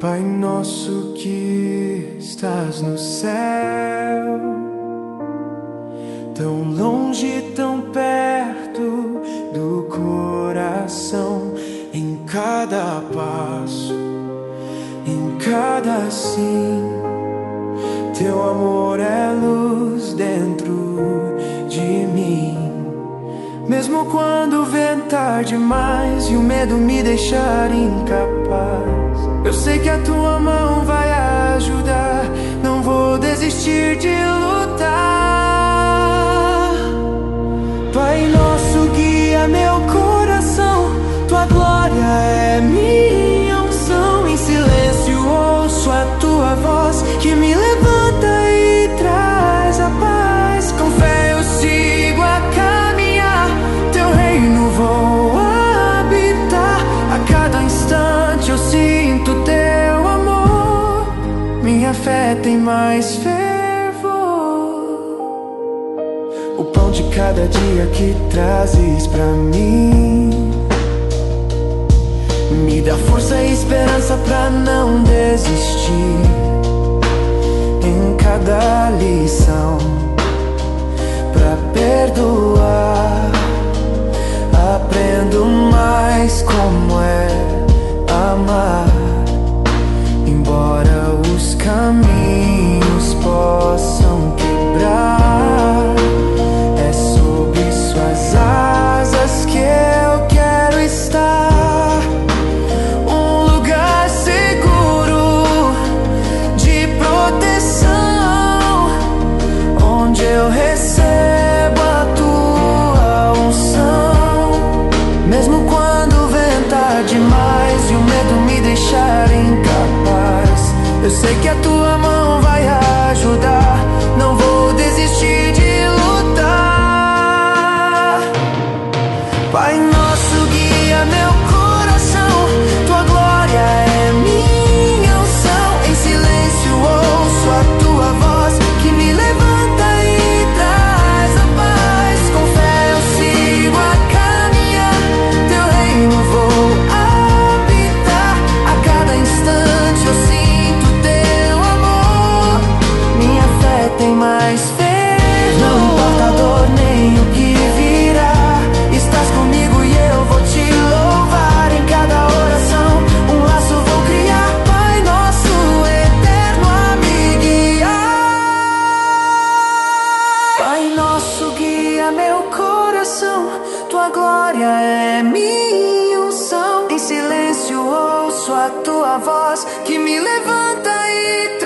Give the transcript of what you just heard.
Pai nosso que estás no céu, tão longe, tão perto do coração, em cada passo, em cada sim, teu amor é luz dentro de mim. Mesmo quando ventar demais e o medo me deixar incapaz, eu sei que a tua mão vai ajudar. Não vou desistir de lutar. Pai nosso, guia meu coração, tua glória é minha unção. Em silêncio ouço a tua voz que me levanta e traz a paz. Com fé eu sigo a caminhar, teu reino vou habitar. A cada instante eu sinto teu amor, minha fé tem mais fervor. O pão de cada dia que trazes pra mim me dá força e esperança pra não desistir. Em cada lição pra perdoar, aprendo mais como é amar. Embora os caminhos possam quebrar, é sob suas asas que eu quero estar. Um lugar seguro de proteção, onde eu recebo a tua unção. Mesmo quando ventar demais e o medo me deixar incapaz, eu sei que a tua mão vai ajudar. Não vou desistir de lutar. Pai nosso, guia meu coração, tua glória é minha unção. Em silêncio ouço a tua voz que me levanta e traz a paz. Com fé eu sigo a caminhar, teu reino vou habitar. A cada instante eu sinto teu amor, minha fé tem mais fervor. Não importa a dor nem o que virá, estás comigo e eu vou te louvar. Em cada oração um laço vou criar. Pai nosso eterno a me guiar. Pai nosso, guia meu coração, tua glória é minha unção. Em silêncio ouço a tua voz que me levanta e